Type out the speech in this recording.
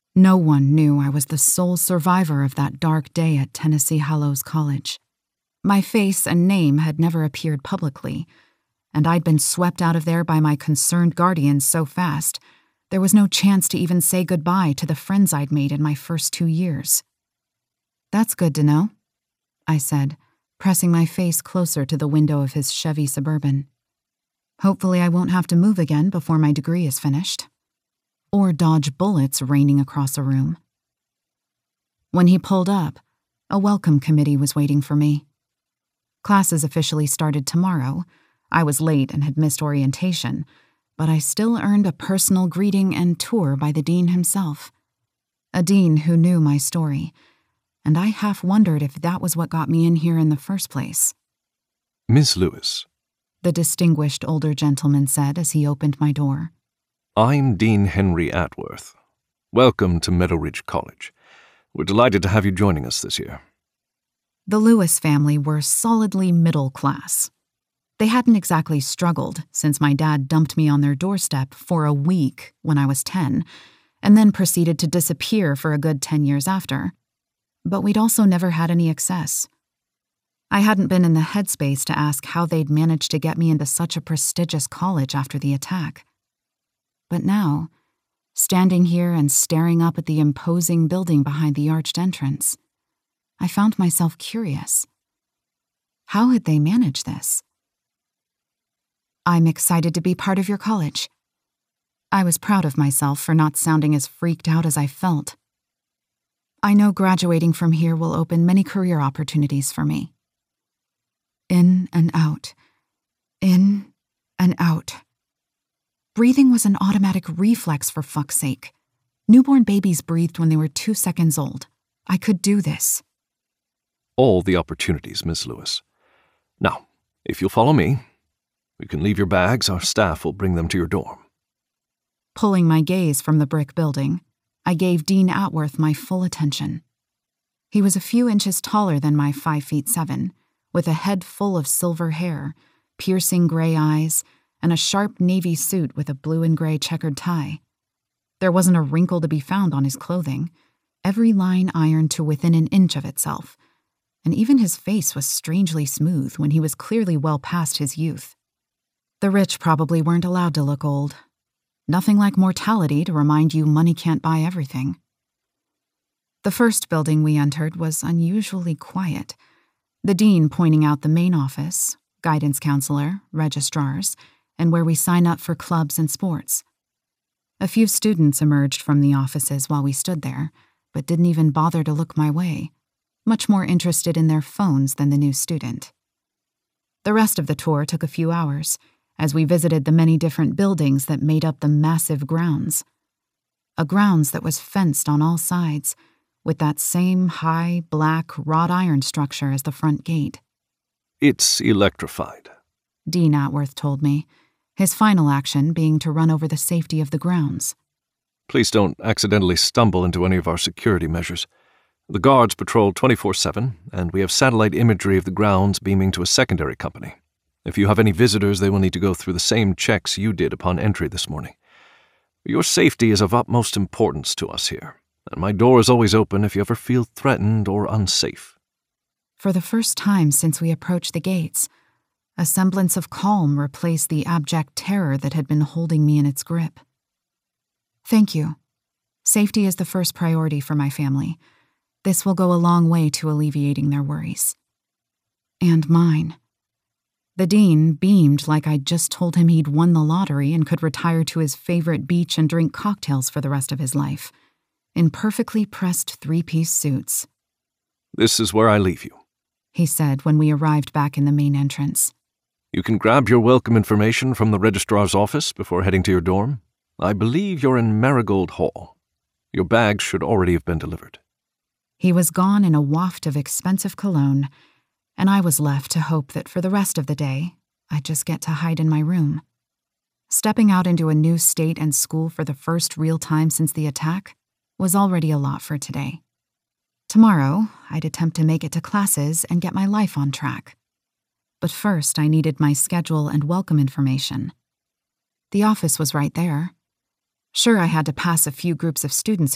No one knew I was the sole survivor of that dark day at Tennessee Hallows College. My face and name had never appeared publicly, and I'd been swept out of there by my concerned guardians so fast, there was no chance to even say goodbye to the friends I'd made in my first 2 years. "That's good to know," I said, pressing my face closer to the window of his Chevy Suburban. "Hopefully I won't have to move again before my degree is finished. Or dodge bullets raining across a room." When he pulled up, a welcome committee was waiting for me. Classes officially started tomorrow. I was late and had missed orientation, but I still earned a personal greeting and tour by the dean himself. A dean who knew my story, and I half wondered if that was what got me in here in the first place. "Miss Lewis," the distinguished older gentleman said as he opened my door. "I'm Dean Henry Atworth. Welcome to Meadow Ridge College. We're delighted to have you joining us this year." The Lewis family were solidly middle class. They hadn't exactly struggled since my dad dumped me on their doorstep for a week when I was 10, and then proceeded to disappear for a good 10 years after. But we'd also never had any excess. I hadn't been in the headspace to ask how they'd managed to get me into such a prestigious college after the attack. But now, standing here and staring up at the imposing building behind the arched entrance, I found myself curious. How had they managed this? "I'm excited to be part of your college." I was proud of myself for not sounding as freaked out as I felt. "I know graduating from here will open many career opportunities for me." In and out. In and out. Breathing was an automatic reflex, for fuck's sake. Newborn babies breathed when they were 2 seconds old. I could do this. "All the opportunities, Miss Lewis. Now, if you'll follow me, you can leave your bags. Our staff will bring them to your dorm." Pulling my gaze from the brick building, I gave Dean Atworth my full attention. He was a few inches taller than my 5'7", with a head full of silver hair, piercing gray eyes, and a sharp navy suit with a blue and gray checkered tie. There wasn't a wrinkle to be found on his clothing, every line ironed to within an inch of itself, and even his face was strangely smooth when he was clearly well past his youth. The rich probably weren't allowed to look old. Nothing like mortality to remind you money can't buy everything. The first building we entered was unusually quiet, the dean pointing out the main office, guidance counselor, registrars, and where we sign up for clubs and sports. A few students emerged from the offices while we stood there, but didn't even bother to look my way, much more interested in their phones than the new student. The rest of the tour took a few hours, as we visited the many different buildings that made up the massive grounds. A grounds that was fenced on all sides, with that same high, black, wrought iron structure as the front gate. "It's electrified," Dean Atworth told me, his final action being to run over the safety of the grounds. "Please don't accidentally stumble into any of our security measures. The guards patrol 24/7, and we have satellite imagery of the grounds beaming to a secondary company. If you have any visitors, they will need to go through the same checks you did upon entry this morning. Your safety is of utmost importance to us here, and my door is always open if you ever feel threatened or unsafe." For the first time since we approached the gates, a semblance of calm replaced the abject terror that had been holding me in its grip. "Thank you. Safety is the first priority for my family. This will go a long way to alleviating their worries. And mine." The dean beamed like I'd just told him he'd won the lottery and could retire to his favorite beach and drink cocktails for the rest of his life, in perfectly pressed three-piece suits. "This is where I leave you," he said when we arrived back in the main entrance. "You can grab your welcome information from the registrar's office before heading to your dorm. I believe you're in Marigold Hall. Your bags should already have been delivered." He was gone in a waft of expensive cologne, and I was left to hope that for the rest of the day, I'd just get to hide in my room. Stepping out into a new state and school for the first real time since the attack was already a lot for today. Tomorrow, I'd attempt to make it to classes and get my life on track. But first, I needed my schedule and welcome information. The office was right there. Sure, I had to pass a few groups of students